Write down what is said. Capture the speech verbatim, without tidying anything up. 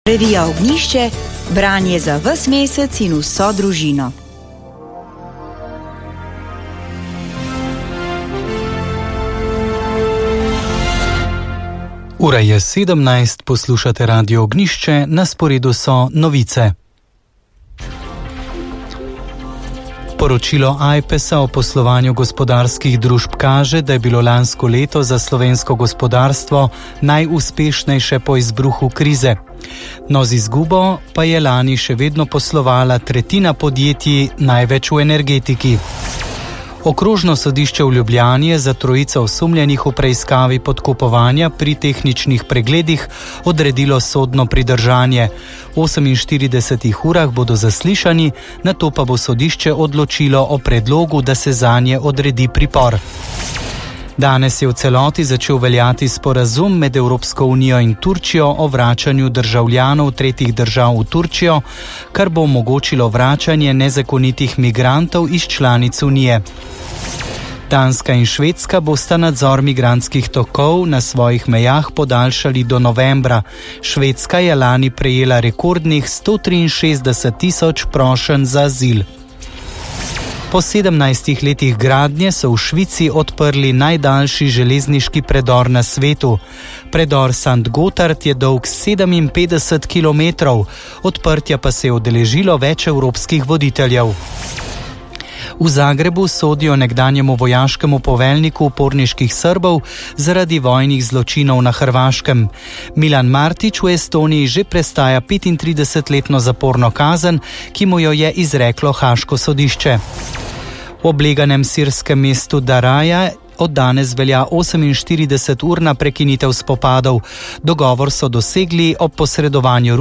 Revija Ognjišče, branje za ves mesec in vso družino. Ura je sedemnajst, poslušate Radio Ognjišče, na sporedu so novice. Poročilo Ajpesa o poslovanju gospodarskih družb kaže, da je bilo lansko leto za slovensko gospodarstvo najuspešnejše po izbruhu krize. No, z izgubo pa je lani še vedno poslovala tretjina podjetij, največ v energetiki. Okrožno sodišče v Ljubljani je za trojico osumljenih v preiskavi podkupovanja pri tehničnih pregledih odredilo sodno pridržanje. V oseminštiridesetih urah bodo zaslišani, nato pa bo sodišče odločilo o predlogu, da se zanje odredi pripor. Danes je v celoti začel veljati sporazum med Evropsko unijo in Turčijo o vračanju državljanov tretjih držav v Turčijo, kar bo omogočilo vračanje nezakonitih migrantov iz članic unije. Danska in Švedska bosta nadzor migrantskih tokov na svojih mejah podaljšali do novembra. Švedska je lani prejela rekordnih sto triinšestdeset tisoč prošenj za azil. Po sedemnajstih letih gradnje so v Švici odprli najdaljši železniški predor na svetu. Predor Sankt Gotthard je dolg sedeminpetdeset kilometrov, odprtja pa se je udeležilo več evropskih voditeljev. V Zagrebu sodijo nekdanjemu vojaškemu poveljniku uporniških Srbov zaradi vojnih zločinov na Hrvaškem. Milan Martić v Estoniji že prestaja petintridesetletno zaporno kazen, ki mu jo je izreklo Haaško sodišče. V obleganem sirskem mestu Daraja od danes velja oseminštirideseturna prekinitev spopadov. Dogovor so dosegli ob posredovanju